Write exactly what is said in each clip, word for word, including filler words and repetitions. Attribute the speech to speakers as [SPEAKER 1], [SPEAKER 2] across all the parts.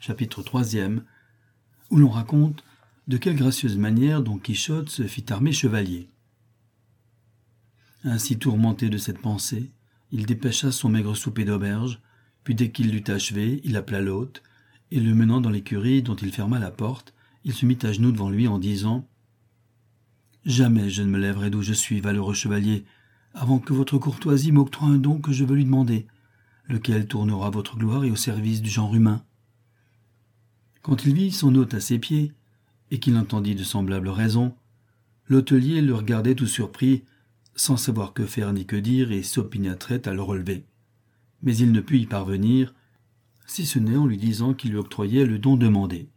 [SPEAKER 1] chapitre troisième, où l'on raconte de quelle gracieuse manière Don Quichotte se fit armer chevalier. Ainsi tourmenté de cette pensée, il dépêcha son maigre souper d'auberge, puis dès qu'il l'eut achevé, il appela l'hôte, et le menant dans l'écurie dont il ferma la porte, il se mit à genoux devant lui en disant « Jamais je ne me lèverai d'où je suis, valeureux chevalier, avant que votre courtoisie m'octroie un don que je veux lui demander, lequel tournera votre gloire et au service du genre humain. » Quand il vit son hôte à ses pieds, et qu'il entendit de semblables raisons, l'hôtelier le regardait tout surpris, sans savoir que faire ni que dire, et s'opiniâtrait à le relever. Mais il ne put y parvenir, si ce n'est en lui disant qu'il lui octroyait le don demandé.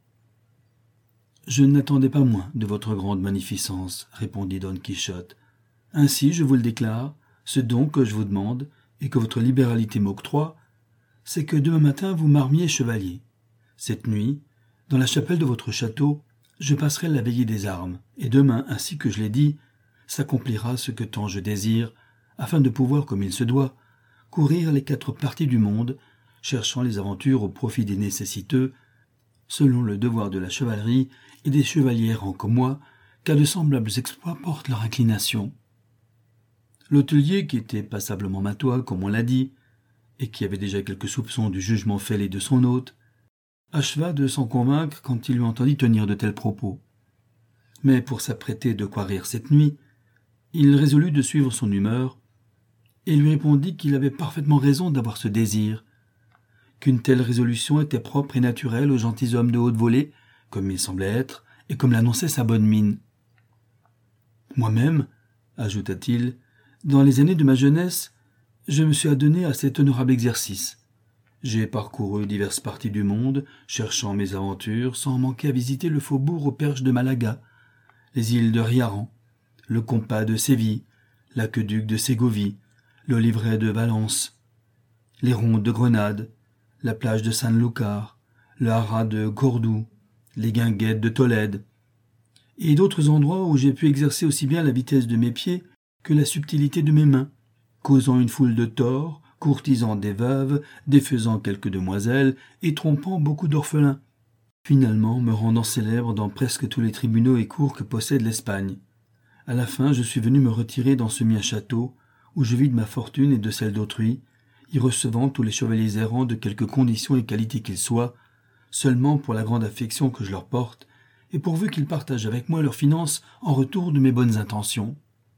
[SPEAKER 1] « Je n'attendais pas moins de votre grande magnificence, » répondit Don Quichotte. « Ainsi, je vous le déclare, ce don que je vous demande, et que votre libéralité m'octroie, c'est que demain matin vous m'armiez chevalier. Cette nuit, dans la chapelle de votre château, je passerai la veillée des armes, et demain, ainsi que je l'ai dit, s'accomplira ce que tant je désire, afin de pouvoir, comme il se doit, courir les quatre parties du monde, cherchant les aventures au profit des nécessiteux, selon le devoir de la chevalerie et des chevaliers errants comme moi, car de semblables exploits portent leur inclination. » L'hôtelier, qui était passablement matois, comme on l'a dit, et qui avait déjà quelques soupçons du jugement fêlé de son hôte, acheva de s'en convaincre quand il lui entendit tenir de tels propos. Mais pour s'apprêter de quoi rire cette nuit, il résolut de suivre son humeur, et lui répondit qu'il avait parfaitement raison d'avoir ce désir, qu'une telle résolution était propre et naturelle aux gentilshommes de haute volée, comme il semblait être, et comme l'annonçait sa bonne mine. « Moi-même, ajouta-t-il, dans les années de ma jeunesse, je me suis adonné à cet honorable exercice. J'ai parcouru diverses parties du monde, cherchant mes aventures, sans manquer à visiter le faubourg aux perches de Malaga, les îles de Riaran, le compas de Séville, l'aqueduc de Ségovie, le livret de Valence, les rondes de Grenade, la plage de Sanlúcar, le haras de Cordoue, les guinguettes de Tolède, et d'autres endroits où j'ai pu exercer aussi bien la vitesse de mes pieds que la subtilité de mes mains, causant une foule de torts, courtisant des veuves, défaisant quelques demoiselles et trompant beaucoup d'orphelins, finalement me rendant célèbre dans presque tous les tribunaux et cours que possède l'Espagne. À la fin, je suis venu me retirer dans ce mien château, où je vis de ma fortune et de celle d'autrui, y recevant tous les chevaliers errants de quelque condition et qualité qu'ils soient, seulement pour la grande affection que je leur porte, et pourvu qu'ils partagent avec moi leurs finances en retour de mes bonnes intentions. »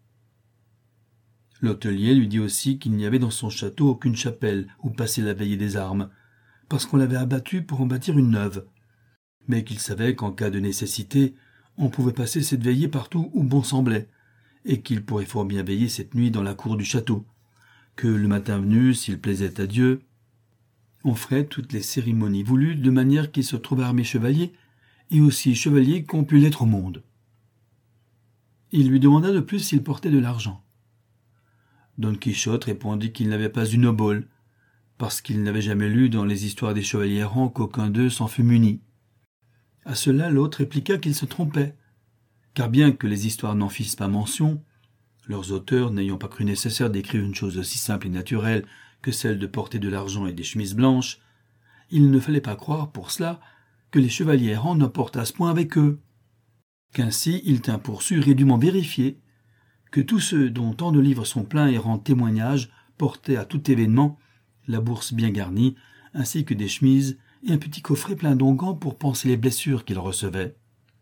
[SPEAKER 1] L'hôtelier lui dit aussi qu'il n'y avait dans son château aucune chapelle où passer la veillée des armes, parce qu'on l'avait abattu pour en bâtir une neuve, mais qu'il savait qu'en cas de nécessité, on pouvait passer cette veillée partout où bon semblait, et qu'il pourrait fort bien veiller cette nuit dans la cour du château, que le matin venu, s'il plaisait à Dieu, on ferait toutes les cérémonies voulues de manière qu'il se trouvât armé chevalier, et aussi chevalier qu'on pût l'être au monde. Il lui demanda de plus s'il portait de l'argent. Don Quichotte répondit qu'il n'avait pas une obole, parce qu'il n'avait jamais lu dans les histoires des chevaliers errants qu'aucun d'eux s'en fût muni. À cela, l'autre répliqua qu'il se trompait, car bien que les histoires n'en fissent pas mention, leurs auteurs n'ayant pas cru nécessaire d'écrire une chose aussi simple et naturelle que celle de porter de l'argent et des chemises blanches, il ne fallait pas croire pour cela que les chevaliers errants n'emportassent point avec eux, qu'ainsi il tint pour sûr et dûment vérifié que tous ceux dont tant de livres sont pleins et rendent témoignage portaient à tout événement la bourse bien garnie, ainsi que des chemises et un petit coffret plein d'onguents pour panser les blessures qu'ils recevaient.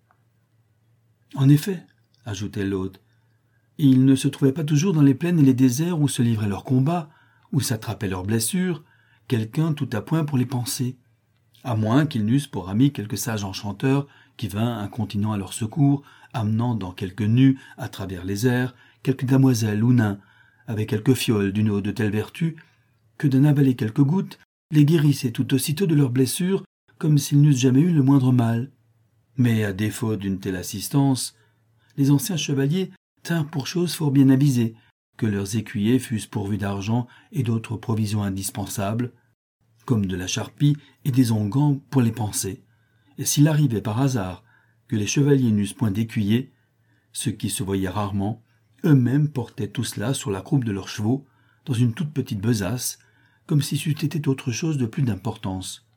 [SPEAKER 1] En effet, ajoutait l'hôte, ils ne se trouvaient pas toujours dans les plaines et les déserts où se livraient leurs combats, où s'attrapaient leurs blessures, quelqu'un tout à point pour les panser, à moins qu'ils n'eussent pour ami quelque sage enchanteur qui vint incontinent à leur secours, amenant dans quelques nus à travers les airs quelques damoiselles ou nains, avec quelques fioles d'une eau de telle vertu que d'en avaler quelques gouttes les guérissait tout aussitôt de leurs blessures comme s'ils n'eussent jamais eu le moindre mal. Mais à défaut d'une telle assistance, les anciens chevaliers tinrent pour chose fort bien avisée que leurs écuyers fussent pourvus d'argent et d'autres provisions indispensables, comme de la charpie et des onguents pour les panser. Et s'il arrivait par hasard que les chevaliers n'eussent point d'écuyers, ce qui se voyait rarement, eux-mêmes portaient tout cela sur la croupe de leurs chevaux, dans une toute petite besace, comme si c'eût été autre chose de plus d'importance.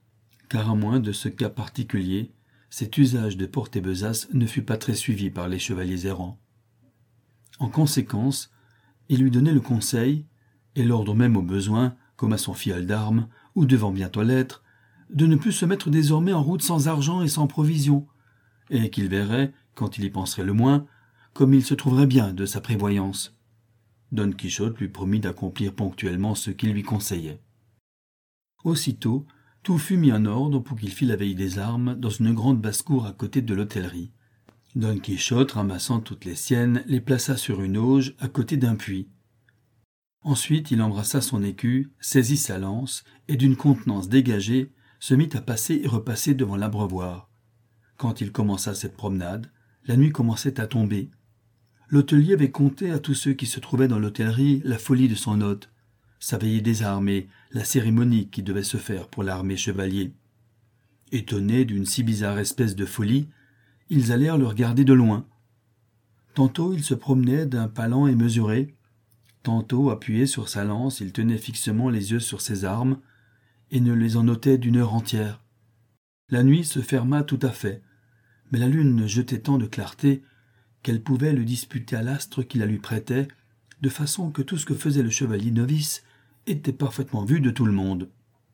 [SPEAKER 1] car à moins de ce cas particulier, cet usage de porter besace ne fut pas très suivi par les chevaliers errants. En conséquence, il lui donnait le conseil, et l'ordre même au besoin, comme à son fiole d'armes, ou devant bientôt l'être, de ne plus se mettre désormais en route sans argent et sans provisions, et qu'il verrait, quand il y penserait le moins, comme il se trouverait bien de sa prévoyance. Don Quichotte lui promit d'accomplir ponctuellement ce qu'il lui conseillait. Aussitôt, tout fut mis en ordre pour qu'il fît la veille des armes dans une grande basse-cour à côté de l'hôtellerie. Don Quichotte, ramassant toutes les siennes, les plaça sur une auge à côté d'un puits. Ensuite, il embrassa son écu, saisit sa lance, et d'une contenance dégagée, se mit à passer et repasser devant l'abreuvoir. Quand il commença cette promenade, la nuit commençait à tomber. L'hôtelier avait conté à tous ceux qui se trouvaient dans l'hôtellerie la folie de son hôte, sa veillée des armes et la cérémonie qui devait se faire pour l'armée chevalier. Étonnés d'une si bizarre espèce de folie, ils allèrent le regarder de loin. Tantôt il se promenait d'un pas lent et mesuré, tantôt appuyé sur sa lance, il tenait fixement les yeux sur ses armes et ne les en ôtait d'une heure entière. La nuit se ferma tout à fait, mais la lune jetait tant de clarté qu'elle pouvait le disputer à l'astre qui la lui prêtait, de façon que tout ce que faisait le chevalier novice était parfaitement vu de tout le monde.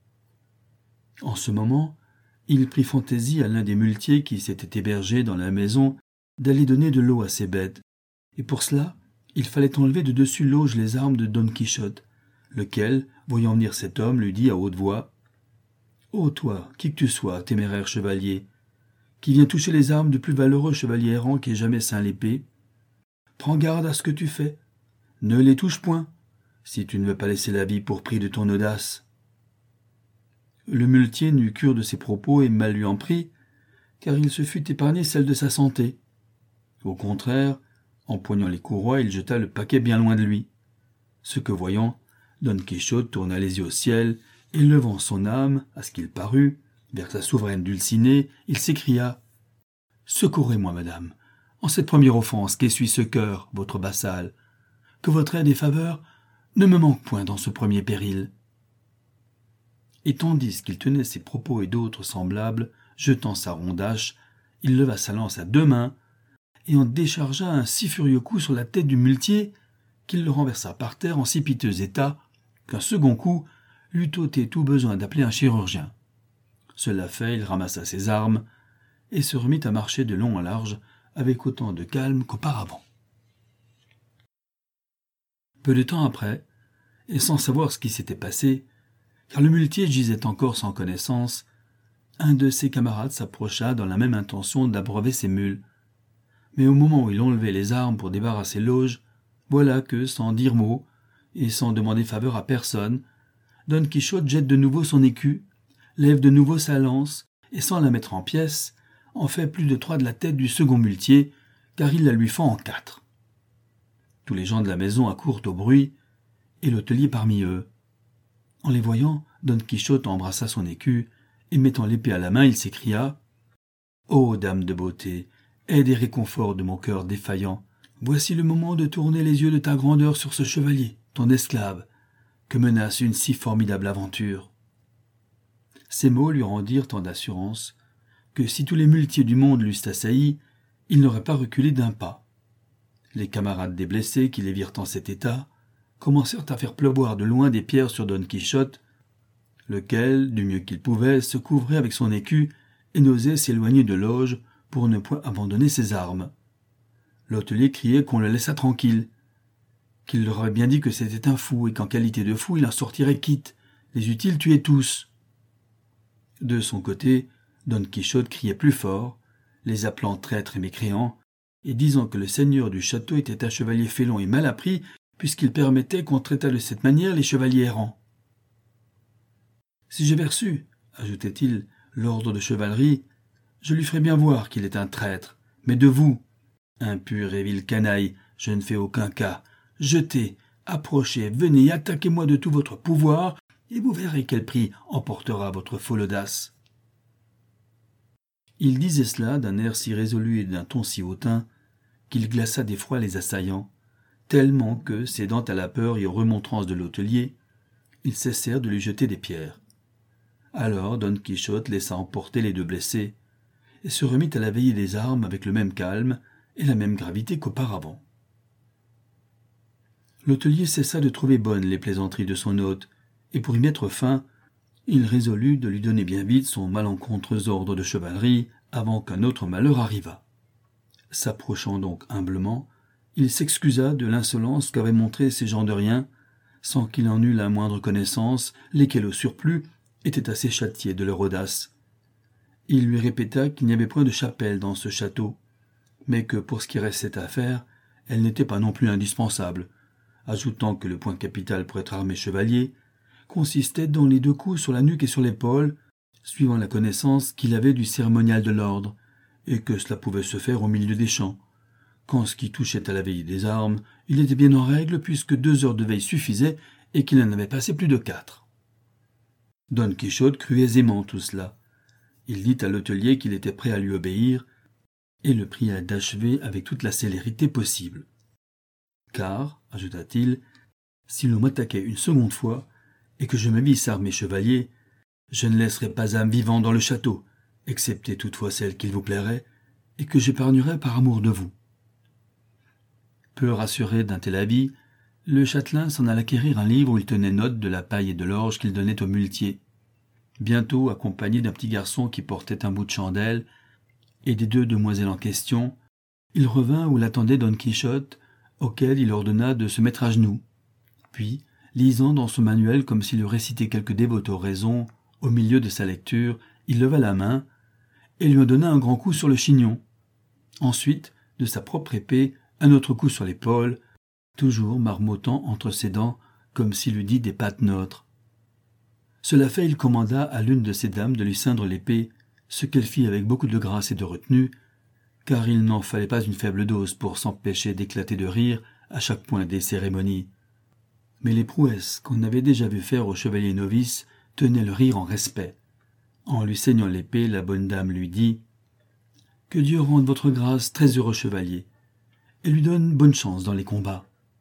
[SPEAKER 1] En ce moment, il prit fantaisie à l'un des muletiers qui s'était hébergé dans la maison d'aller donner de l'eau à ses bêtes, et pour cela, il fallait enlever de dessus l'auge les armes de Don Quichotte, lequel, voyant venir cet homme, lui dit à haute voix « Ô toi, qui que tu sois, téméraire chevalier, qui viens toucher les armes du plus valeureux chevalier errant qui ait jamais ceint l'épée, prends garde à ce que tu fais, ne les touche point, si tu ne veux pas laisser la vie pour prix de ton audace. » Le muletier n'eut cure de ses propos et mal lui en prit, car il se fut épargné celle de sa santé. Au contraire, empoignant les courroies, il jeta le paquet bien loin de lui. Ce que voyant, Don Quichotte tourna les yeux au ciel, et levant son âme, à ce qu'il parut, vers sa souveraine Dulcinée, il s'écria « Secourez-moi, madame, en cette première offense qu'essuie ce cœur, votre vassal, que votre aide et faveur ne me manquent point dans ce premier péril. » Et tandis qu'il tenait ces propos et d'autres semblables, jetant sa ronde hache, il leva sa lance à deux mains et en déchargea un si furieux coup sur la tête du muletier qu'il le renversa par terre en si piteux état qu'un second coup lui ôtait tout besoin d'appeler un chirurgien. Cela fait, il ramassa ses armes et se remit à marcher de long en large avec autant de calme qu'auparavant. Peu de temps après, et sans savoir ce qui s'était passé, car le muletier gisait encore sans connaissance, un de ses camarades s'approcha dans la même intention d'abreuver ses mules. Mais au moment où il enlevait les armes pour débarrasser l'auge, voilà que, sans dire mot, et sans demander faveur à personne, Don Quichotte jette de nouveau son écu, lève de nouveau sa lance, et sans la mettre en pièces, en fait plus de trois de la tête du second muletier, car il la lui fend en quatre. Tous les gens de la maison accourent au bruit, et l'hôtelier parmi eux. En les voyant, Don Quichotte embrassa son écu, et mettant l'épée à la main, il s'écria « Ô dame de beauté, aide et réconfort de mon cœur défaillant, voici le moment de tourner les yeux de ta grandeur sur ce chevalier, ton esclave, que menace une si formidable aventure. » Ces mots lui rendirent tant d'assurance que si tous les muletiers du monde l'eussent assailli, il n'aurait pas reculé d'un pas. Les camarades des blessés, qui les virent en cet état, commencèrent à faire pleuvoir de loin des pierres sur Don Quichotte, lequel, du mieux qu'il pouvait, se couvrait avec son écu et n'osait s'éloigner de l'auge pour ne point abandonner ses armes. L'hôtelier criait qu'on le laissât tranquille, qu'il leur avait bien dit que c'était un fou et qu'en qualité de fou il en sortirait quitte, les eût-il tués tous. De son côté, Don Quichotte criait plus fort, les appelant traîtres et mécréants, et disant que le seigneur du château était un chevalier félon et mal appris, puisqu'il permettait qu'on traitât de cette manière les chevaliers errants. « Si j'avais reçu, ajoutait-il, l'ordre de chevalerie, je lui ferais bien voir qu'il est un traître, mais de vous, impur et vil canaille, je ne fais aucun cas. Jetez, approchez, venez, attaquez-moi de tout votre pouvoir, et vous verrez quel prix emportera votre folle audace. » Il disait cela d'un air si résolu et d'un ton si hautain qu'il glaça d'effroi les assaillants, tellement que, cédant à la peur et aux remontrances de l'hôtelier, ils cessèrent de lui jeter des pierres. Alors Don Quichotte laissa emporter les deux blessés et se remit à la veillée des armes avec le même calme et la même gravité qu'auparavant. L'hôtelier cessa de trouver bonnes les plaisanteries de son hôte, et pour y mettre fin, il résolut de lui donner bien vite son malencontreux ordre de chevalerie avant qu'un autre malheur arrivât. S'approchant donc humblement, il s'excusa de l'insolence qu'avaient montrée ces gens de rien, sans qu'il en eût la moindre connaissance, lesquels au surplus étaient assez châtiés de leur audace. Il lui répéta qu'il n'y avait point de chapelle dans ce château, mais que pour ce qui restait à faire, elle n'était pas non plus indispensable, ajoutant que le point capital pour être armé chevalier consistait dans les deux coups sur la nuque et sur l'épaule, suivant la connaissance qu'il avait du cérémonial de l'ordre, et que cela pouvait se faire au milieu des champs. Qu'en ce qui touchait à la veille des armes, il était bien en règle puisque deux heures de veille suffisaient et qu'il en avait passé plus de quatre. Don Quichotte crut aisément tout cela. Il dit à l'hôtelier qu'il était prêt à lui obéir et le pria d'achever avec toute la célérité possible. Car, ajouta-t-il, si l'on m'attaquait une seconde fois et que je me visse armé chevalier, je ne laisserai pas âme vivante dans le château, excepté toutefois celle qu'il vous plairait, et que j'épargnerai par amour de vous. Peu rassuré d'un tel avis, le châtelain s'en alla quérir un livre où il tenait note de la paille et de l'orge qu'il donnait au muletier. Bientôt, accompagné d'un petit garçon qui portait un bout de chandelle et des deux demoiselles en question, il revint où l'attendait Don Quichotte, auquel il ordonna de se mettre à genoux. Puis, lisant dans son manuel comme s'il eût récité quelque dévote oraison, au milieu de sa lecture, il leva la main et lui en donna un grand coup sur le chignon. Ensuite, de sa propre épée, un autre coup sur l'épaule, toujours marmottant entre ses dents comme s'il eût dit des patenôtres. Cela fait, il commanda à l'une de ces dames de lui ceindre l'épée, ce qu'elle fit avec beaucoup de grâce et de retenue, car il n'en fallait pas une faible dose pour s'empêcher d'éclater de rire à chaque point des cérémonies. Mais les prouesses qu'on avait déjà vu faire au chevalier novice tenaient le rire en respect. En lui saignant l'épée, la bonne dame lui dit « Que Dieu rende votre grâce très heureux chevalier, et lui donne bonne chance dans les combats. »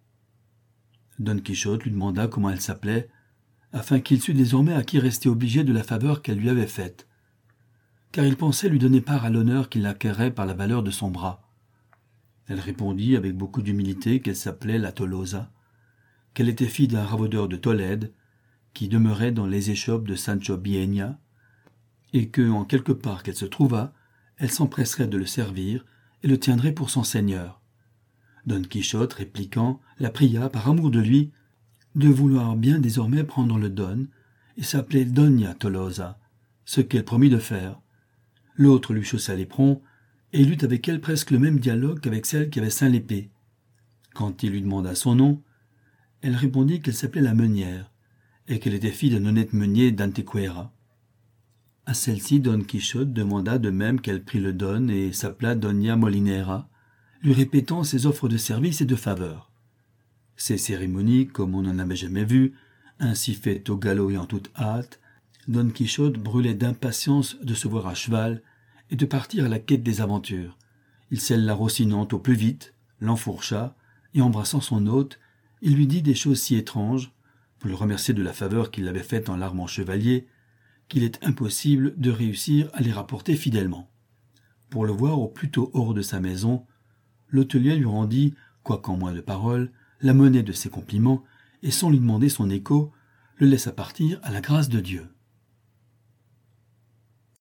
[SPEAKER 1] Don Quichotte lui demanda comment elle s'appelait, afin qu'il sût désormais à qui restait obligé de la faveur qu'elle lui avait faite, car il pensait lui donner part à l'honneur qu'il acquérait par la valeur de son bras. Elle répondit avec beaucoup d'humilité qu'elle s'appelait la Tolosa, qu'elle était fille d'un ravaudeur de Tolède, qui demeurait dans les échoppes de Sancho Bienia, et que, en quelque part qu'elle se trouvât, elle s'empresserait de le servir et le tiendrait pour son seigneur. Don Quichotte, répliquant, la pria, par amour de lui, de vouloir bien désormais prendre le don et s'appeler Doña Tolosa, ce qu'elle promit de faire. L'autre lui chaussa l'éperon et il eut avec elle presque le même dialogue qu'avec celle qui avait ceint l'épée. Quand il lui demanda son nom, elle répondit qu'elle s'appelait la Meunière et qu'elle était fille d'un honnête meunier d'Antequera. À celle-ci, Don Quichotte demanda de même qu'elle prit le don et s'appela Doña Molinera, lui répétant ses offres de service et de faveur. Ces cérémonies, comme on n'en avait jamais vu, ainsi faites au galop et en toute hâte, Don Quichotte brûlait d'impatience de se voir à cheval et de partir à la quête des aventures. Il scella Rocinante au plus vite, l'enfourcha, et embrassant son hôte, il lui dit des choses si étranges, pour le remercier de la faveur qu'il avait faite en l'armant chevalier, qu'il est impossible de réussir à les rapporter fidèlement. Pour le voir au plus tôt hors de sa maison, l'hôtelier lui rendit, quoiqu'en moins de paroles, la monnaie de ses compliments, et sans lui demander son écho, le laissa partir à la grâce de Dieu.